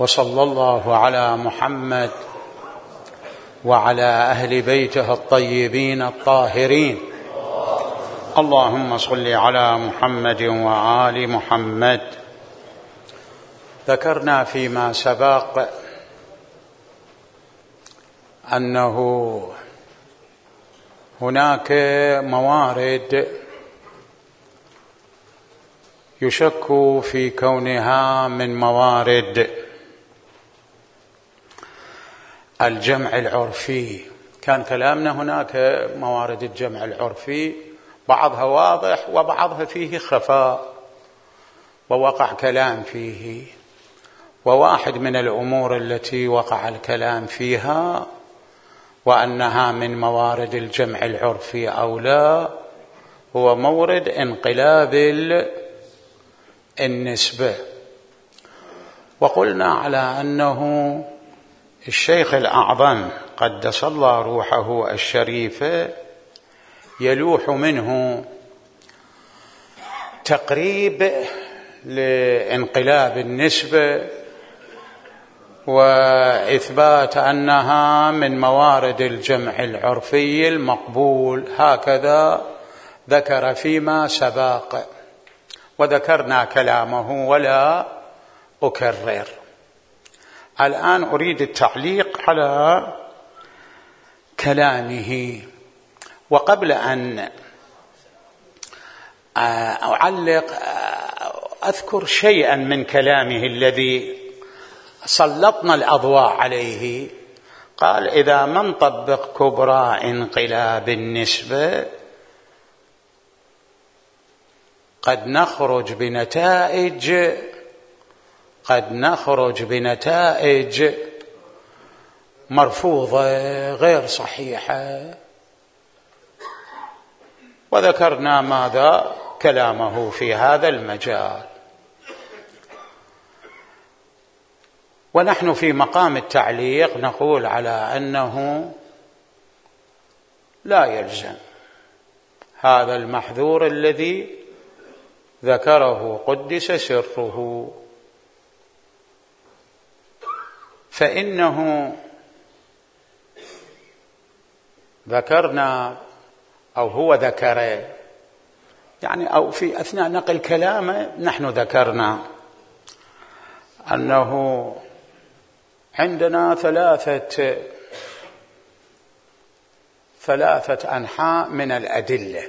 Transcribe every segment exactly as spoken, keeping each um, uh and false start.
وصلى الله على محمد وعلى أهل بيته الطيبين الطاهرين. اللهم صل على محمد وآل محمد. ذكرنا فيما سبق أنه هناك موارد يشك في كونها من موارد الجمع العرفي. كان كلامنا هناك موارد الجمع العرفي بعضها واضح وبعضها فيه خفاء ووقع كلام فيه، وواحد من الأمور التي وقع الكلام فيها وأنها من موارد الجمع العرفي أو لا هو مورد انقلاب النسبة. وقلنا على أنه الشيخ الأعظم قدس الله روحه الشريفة يلوح منه تقريب لانقلاب النسبة وإثبات أنها من موارد الجمع العرفي المقبول، هكذا ذكر فيما سبق، وذكرنا كلامه ولا أكرر. الآن أريد التعليق على كلامه، وقبل أن أعلق أذكر شيئا من كلامه الذي سلطنا الأضواء عليه. قال: إذا ما نطبق كبرى انقلاب النسبة قد نخرج بنتائج قد نخرج بنتائج مرفوضة غير صحيحة، وذكرنا ماذا كلامه في هذا المجال. ونحن في مقام التعليق نقول على أنه لا يلزم هذا المحذور الذي ذكره قدس سره، فإنه ذكرنا أو هو ذكر يعني أو في أثناء نقل كلامه نحن ذكرنا أنه عندنا ثلاثة ثلاثة أنحاء من الأدلة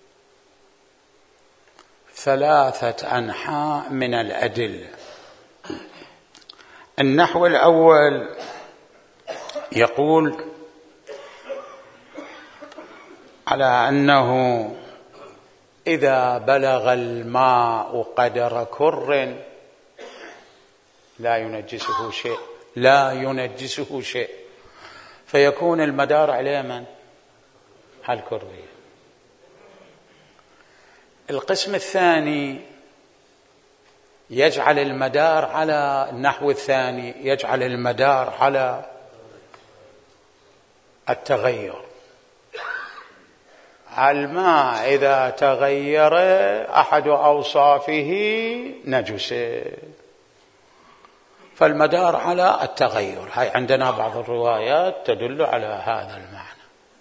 ثلاثة أنحاء من الأدلة. النحو الأول يقول على أنه إذا بلغ الماء قدر كر لا ينجسه شيء لا ينجسه شيء فيكون المدار على من؟ على الكرية. القسم الثاني يجعل المدار على النحو الثاني يجعل المدار على التغير. الماء إذا تغير أحد أوصافه نجس، فالمدار على التغير. هاي عندنا بعض الروايات تدل على هذا المعنى.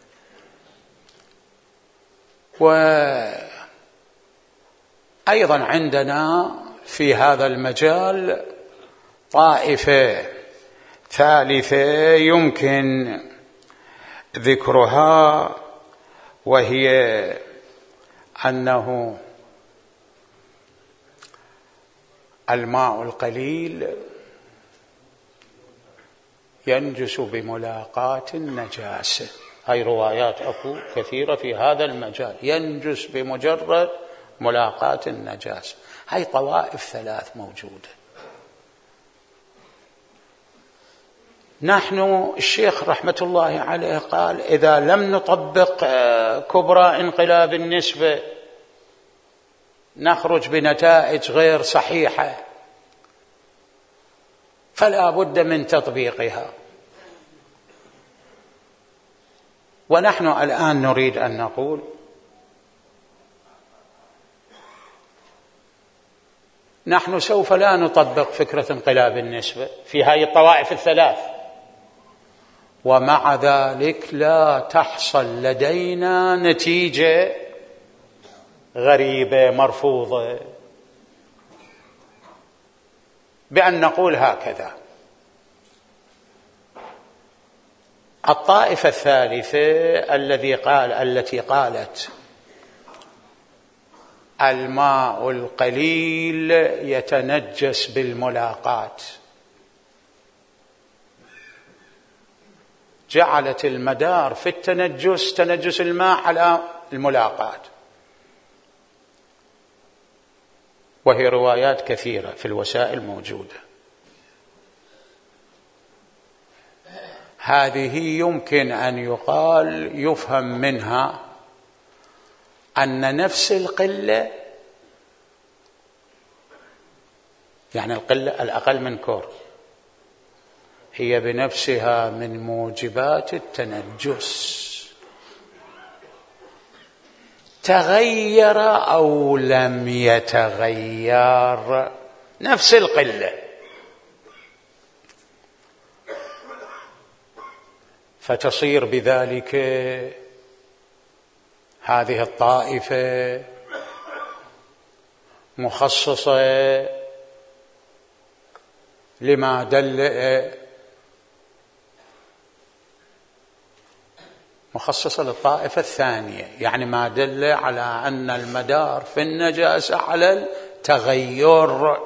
وأيضا عندنا في هذا المجال طائفة ثالثة يمكن ذكرها، وهي أنه الماء القليل ينجس بملاقاة النجاسة. هاي روايات أكو كثيرة في هذا المجال، ينجس بمجرد ملاقاة النجاسة. هاي طوائف ثلاث موجودة. نحن الشيخ رحمة الله عليه قال إذا لم نطبق كبرى انقلاب النسبة نخرج بنتائج غير صحيحة، فلا بد من تطبيقها. ونحن الآن نريد أن نقول نحن سوف لا نطبق فكرة انقلاب النسبة في هذه الطوائف الثلاث، ومع ذلك لا تحصل لدينا نتيجة غريبة مرفوضة بأن نقول هكذا. الطائفة الثالثة الذي قال التي قالت الماء القليل يتنجس بالملاقاة، جعلت المدار في التنجس تنجس الماء على الملاقاة، وهي روايات كثيرة في الوسائل موجودة. هذه يمكن أن يقال يفهم منها أن نفس القلة، يعني القلة الأقل من كور، هي بنفسها من موجبات التنجس، تغير أو لم يتغير نفس القلة. فتصير بذلك هذه الطائفة مخصصة لما دل مخصصة للطائفة الثانية، يعني ما دل على أن المدار في النجاسة على التغير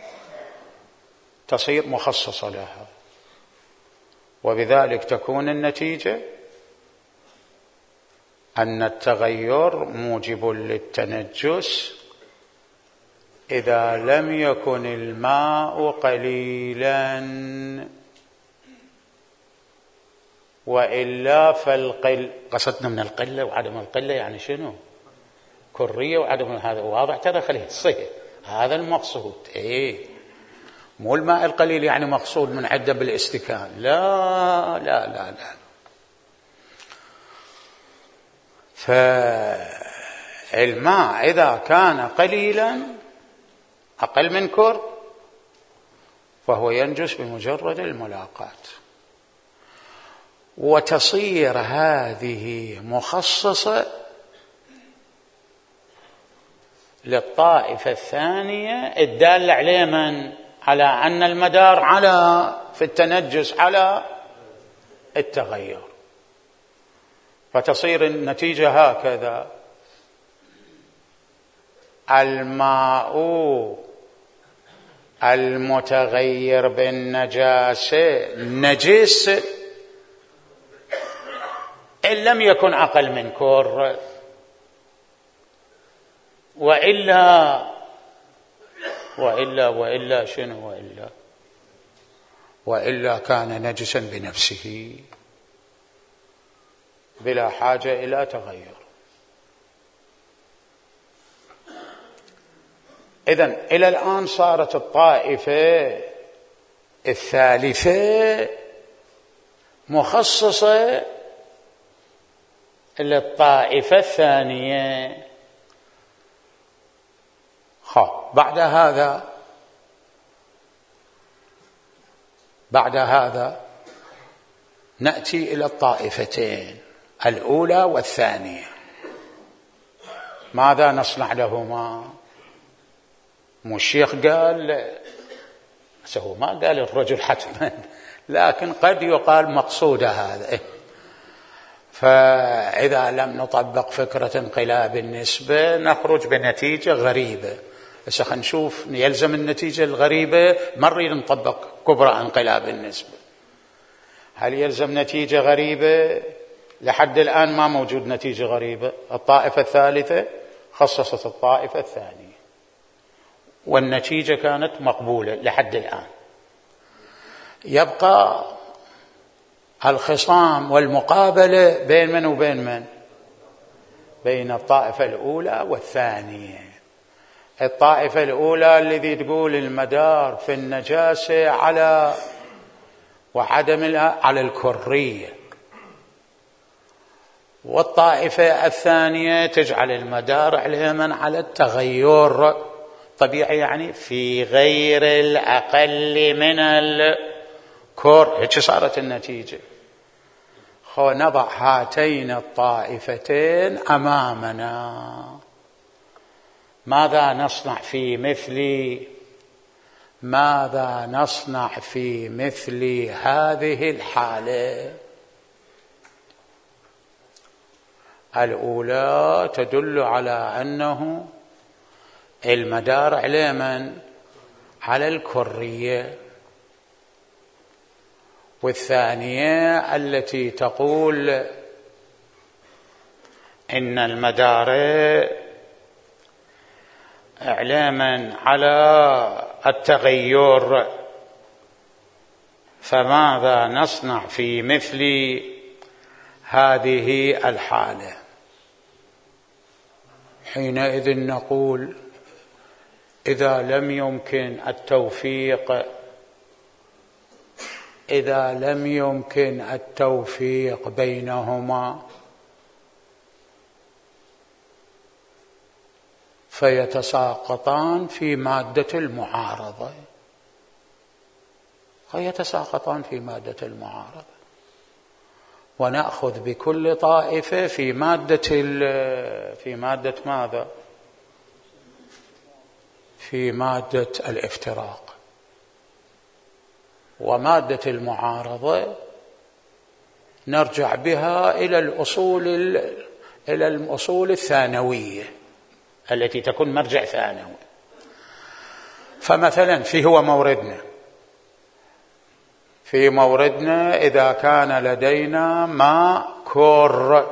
تصير مخصصة لها، وبذلك تكون النتيجة أن التغير موجب للتنجس إذا لم يكن الماء قليلا، وإلا فالقل. قصدنا من القلة وعدم القلة يعني شنو؟ كرية وعدم، هذا واضح ترى، خليه تصير هذا المقصود. إيه مو الماء القليل يعني مقصود من عدة بالاستكان، لا لا لا لا. فالماء إذا كان قليلا أقل من كر فهو ينجس بمجرد الملاقاة، وتصير هذه مخصصة للطائفة الثانية الدالة عليه من على أن المدار على في التنجس على التغير، فتصير النتيجة هكذا: الماء المتغير بالنجاسة نجس إن لم يكن أقل من كر، وإلا وإلا وإلا شنو وإلا وإلا كان نجسا بنفسه بلا حاجة إلى تغير. إذن إلى الآن صارت الطائفة الثالثة مخصصة للطائفة الثانية. خب بعد هذا بعد هذا نأتي إلى الطائفتين الأولى والثانية، ماذا نصنع لهما؟ مو الشيخ قال، هو ما قال الرجل حتما، لكن قد يقال مقصود هذا. فإذا لم نطبق فكرة انقلاب النسبة نخرج بنتيجة غريبة. بس خلينا نشوف، يلزم النتيجة الغريبة ما نريد نطبق كبرى انقلاب النسبة. هل يلزم نتيجة غريبة؟ لحد الآن ما موجود نتيجة غريبة. الطائفة الثالثة خصصت الطائفة الثانية والنتيجة كانت مقبولة لحد الآن. يبقى الخصام والمقابلة بين من وبين من؟ بين الطائفة الأولى والثانية. الطائفة الأولى الذي تقول المدار في النجاسة على وعدم على الكرية، والطائفة الثانية تجعل المدار على من على التغير طبيعي يعني في غير الأقل من الكور. هيك صارت النتيجة. خو نضع هاتين الطائفتين أمامنا، ماذا نصنع في مثل ماذا نصنع في مثل هذه الحالة؟ الأولى تدل على أنه المدار على من؟ على الكرية. والثانية التي تقول إن المدار إعلاما على التغير، فماذا نصنع في مثل هذه الحالة؟ حينئذ نقول إذا لم يمكن التوفيق إذا لم يمكن التوفيق بينهما فيتساقطان في مادة المعارضة فيتساقطان في مادة المعارضة ونأخذ بكل طائفة في مادة في مادة ماذا؟ في مادة الافتراق. ومادة المعارضة نرجع بها إلى الأصول إلى الأصول الثانوية التي تكون مرجع ثانوي. فمثلا في هو موردنا في موردنا إذا كان لدينا ماء كور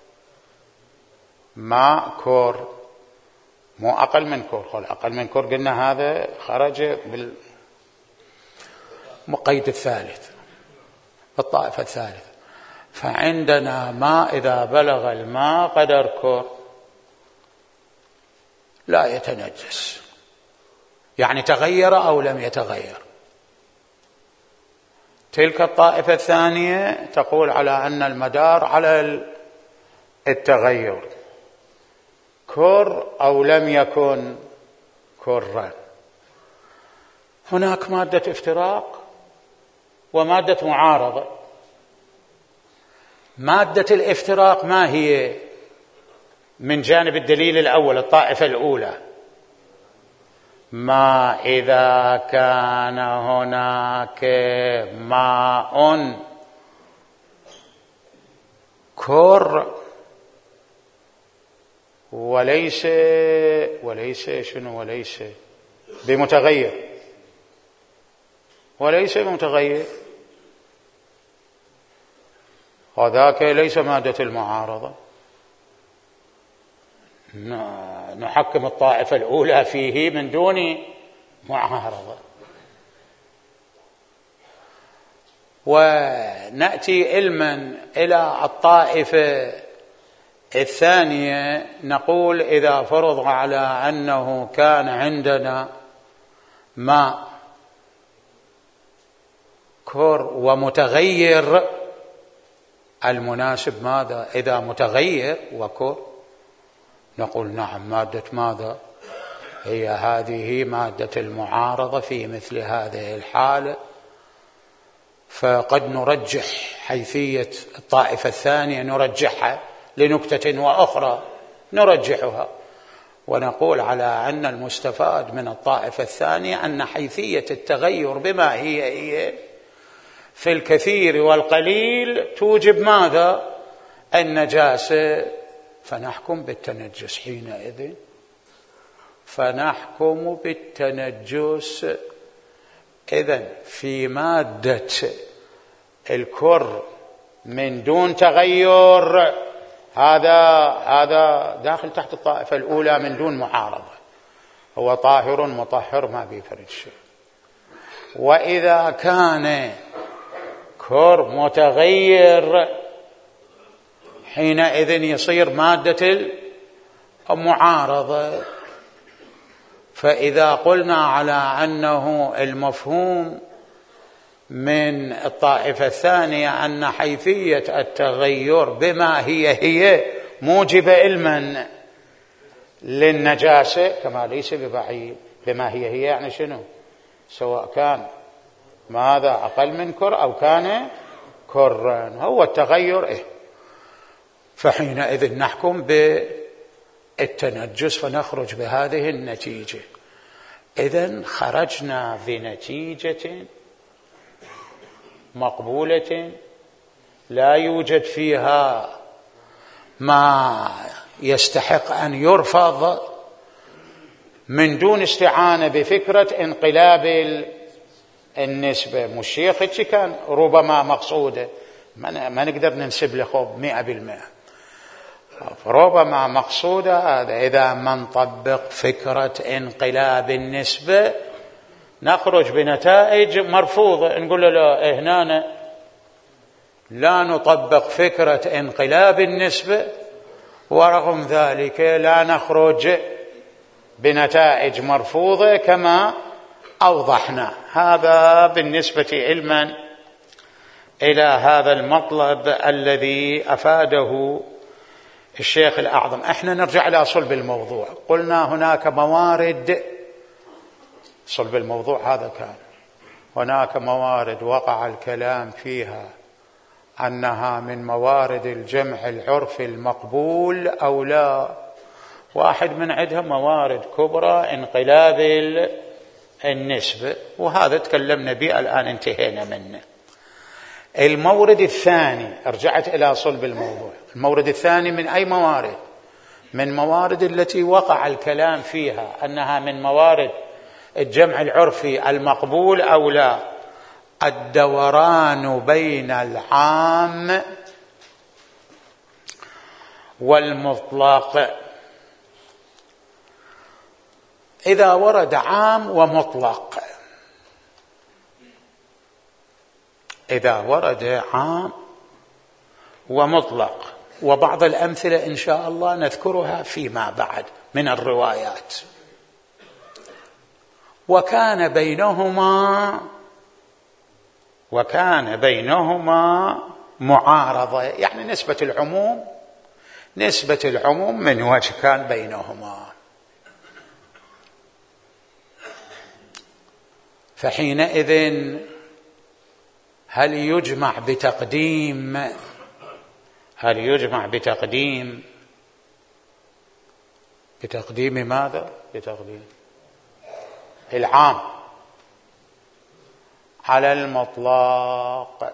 ماء كور مو أقل من كور، قل أقل من كور قلنا هذا خرج بالمقيد الثالث بالطائفة الثالثة. فعندنا ماء إذا بلغ الماء قدر كور لا يتنجس، يعني تغير أو لم يتغير. تلك الطائفة الثانية تقول على أن المدار على التغير، كر أو لم يكن كرا. هناك مادة افتراق ومادة معارضة. مادة الافتراق ما هي من جانب الدليل الأول الطائفة الأولى؟ ما إذا كان هناك ماء كر وليس وليس شنو وليس بمتغير وليس بمتغير، وذاك ليس مادة المعارضة. نحكم الطائفة الأولى فيه من دون معارضة. ونأتي علما إلى الطائفة الثانية نقول إذا فرض على أنه كان عندنا ماء كور ومتغير، المناسب ماذا؟ إذا متغير وكور نقول نعم مادة ماذا؟ هي هذه مادة المعارضة في مثل هذه الحالة. فقد نرجح حيثية الطائفة الثانية، نرجحها لنكتة وأخرى نرجحها ونقول على أن المستفاد من الطائفة الثانية أن حيثية التغير بما هي هي في الكثير والقليل توجب ماذا؟ النجاسة، فنحكم بالتنجس. حينئذ فنحكم بالتنجس. إذن في مادة الكر من دون تغير هذا هذا داخل تحت الطائفة الأولى من دون معارضة، هو طاهر مطهر ما بيفرد شيء. وإذا كان كر متغير حينئذ يصير مادة المعارضة. فإذا قلنا على أنه المفهوم من الطائفة الثانية أن حيثية التغير بما هي هي موجب علما للنجاسة كما ليس ببعيد. بما هي هي يعني شنو؟ سواء كان ماذا أقل من كر أو كان كرا، هو التغير إيه. فحينئذ نحكم بالتنجس فنخرج بهذه النتيجة. إذن خرجنا بنتيجة مقبولة لا يوجد فيها ما يستحق أن يرفض من دون استعانة بفكرة انقلاب النسبة. مش شيخ كان ربما مقصودة، ما نقدر ننسب له خوب مئة بالمئة، ربما مقصودة هذا. إذا ما نطبق فكرة انقلاب النسبة نخرج بنتائج مرفوضة، نقول له لا، هنا لا نطبق فكرة انقلاب النسبة، ورغم ذلك لا نخرج بنتائج مرفوضة كما أوضحنا. هذا بالنسبة علما إلى هذا المطلب الذي أفاده الشيخ الأعظم. احنا نرجع إلى صلب الموضوع. قلنا هناك موارد، صلب الموضوع هذا كان هناك موارد وقع الكلام فيها أنها من موارد الجمع العرفي المقبول أو لا. واحد من عندها موارد كبرى انقلاب النسبة، وهذا تكلمنا به الآن انتهينا منه. المورد الثاني، رجعت إلى صلب الموضوع، المورد الثاني من أي موارد؟ من موارد التي وقع الكلام فيها أنها من موارد الجمع العرفي المقبول أو لا. الدوران بين العام والمطلق. إذا ورد عام ومطلق، إذا ورد عام ومطلق، وبعض الأمثلة إن شاء الله نذكرها فيما بعد من الروايات، وكان بينهما وكان بينهما معارضة، يعني نسبة العموم نسبة العموم من وجه كان بينهما، فحينئذ هل يجمع بتقديم هل يجمع بتقديم بتقديم ماذا؟ بتقديم العام على المطلق.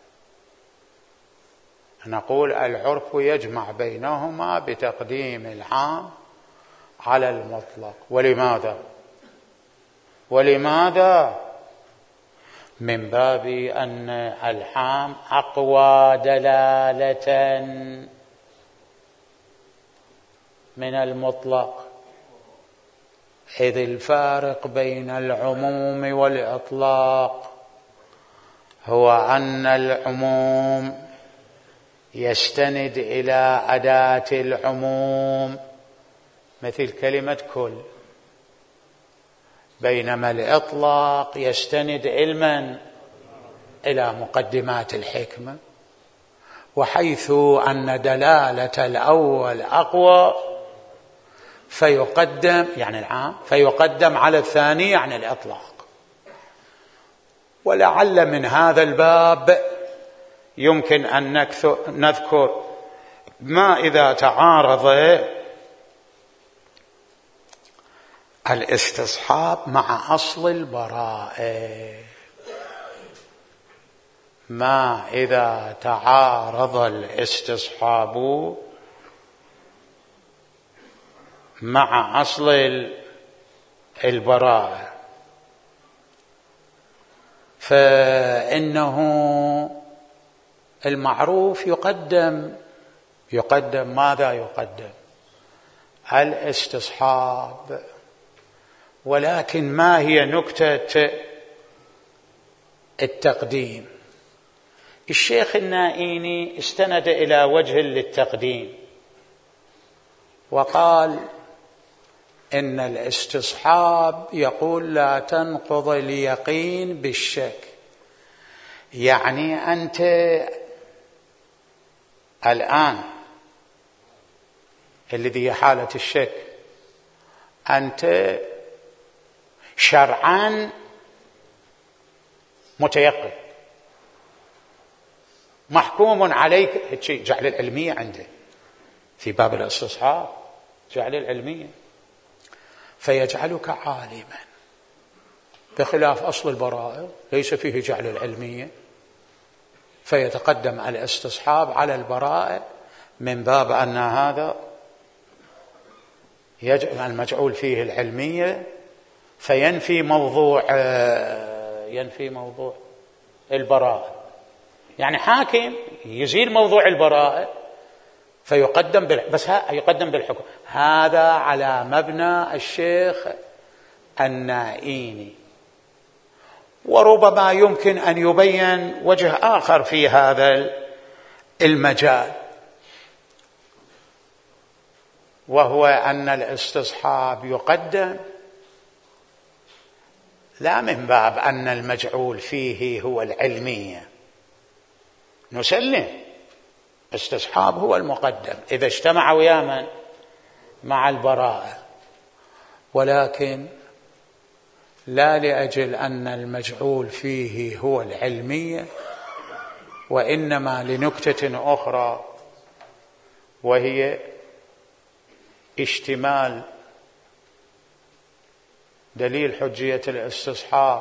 نقول العرف يجمع بينهما بتقديم العام على المطلق. ولماذا؟ ولماذا؟ من باب أن العام أقوى دلالة من المطلق، إذ الفارق بين العموم والإطلاق هو أن العموم يستند إلى أداة العموم مثل كلمة كل، بينما الإطلاق يستند علما إلى مقدمات الحكمة. وحيث أن دلالة الأول أقوى فيقدم يعني العام فيقدم على الثاني يعني الإطلاق. ولعل من هذا الباب يمكن أن نذكر ما إذا تعارض الاستصحاب مع أصل البراءة. ما إذا تعارض الاستصحاب مع أصل البراءة، فإنه المعروف يقدم يقدم ماذا يقدم؟ الاستصحاب. ولكن ما هي نكتة التقديم؟ الشيخ النائيني استند إلى وجه للتقديم وقال إن الاستصحاب يقول لا تنقض اليقين بالشك. يعني أنت الآن الذي هي حالة الشك، أنت شرعا متيقن محكوم عليك، جعل العلمية عنده في باب الاستصحاب، جعل العلمية، فيجعلك عالما، بخلاف أصل البراءة ليس فيه جعل العلمية، فيتقدم الاستصحاب على البراءة من باب أن هذا يجعل المجعول فيه العلمية، فينفي موضوع ينفي موضوع البراءة. يعني حاكم يزيل موضوع البراءة فيقدم بال... بس ها يقدم بالحكم. هذا على مبنى الشيخ النائيني. وربما يمكن أن يبين وجه آخر في هذا المجال، وهو أن الاستصحاب يقدم لا من باب أن المجعول فيه هو العلمية، نسلم استصحاب هو المقدم إذا اجتمع ويا من مع البراءة، ولكن لا لأجل أن المجعول فيه هو العلمية، وإنما لنكتة أخرى، وهي اشتمال دليل حجية الاستصحاب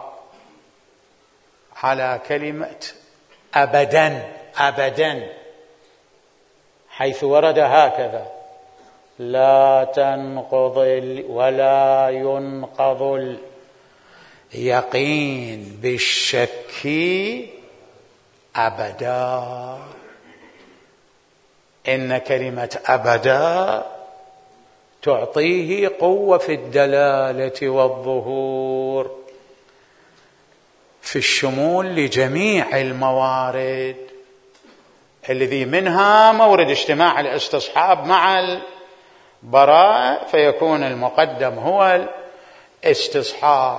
على كلمة أبدا أبدا، حيث ورد هكذا: لا تنقض ولا ينقض اليقين بالشك أبدا. إن كلمة أبدا تعطيه قوة في الدلالة والظهور في الشمول لجميع الموارد، الذي منها مورد اجتماع الاستصحاب مع البراءة، فيكون المقدم هو الاستصحاب.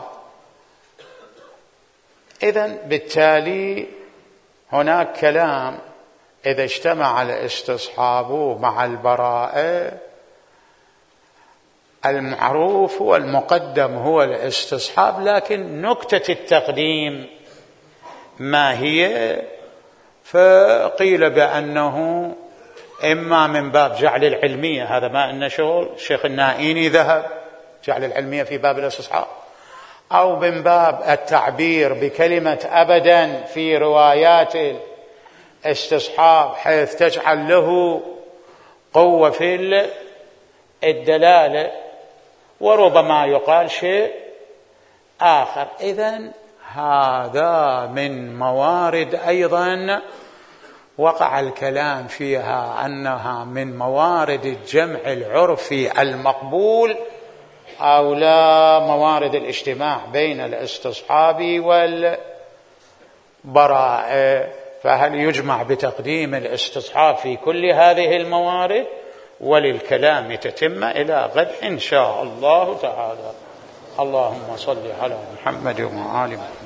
إذن بالتالي هناك كلام: إذا اجتمع الاستصحاب مع البراءة المعروف والمقدم هو الاستصحاب، لكن نكتة التقديم ما هي؟ فقيل بأنه إما من باب جعل العلمية، هذا ما إن شغل الشيخ النائيني ذهب جعل العلمية في باب الاستصحاب، أو من باب التعبير بكلمة أبدا في روايات الاستصحاب حيث تجعل له قوة في الدلالة، وربما يقال شيء آخر. إذن هذا من موارد أيضا وقع الكلام فيها أنها من موارد الجمع العرفي المقبول، أو لا موارد الاجتماع بين الاستصحاب والبراءة. فهل يجمع بتقديم الاستصحاب في كل هذه الموارد؟ وللكلام تتم إلى غد إن شاء الله تعالى. اللهم صل على محمد وآل محمد.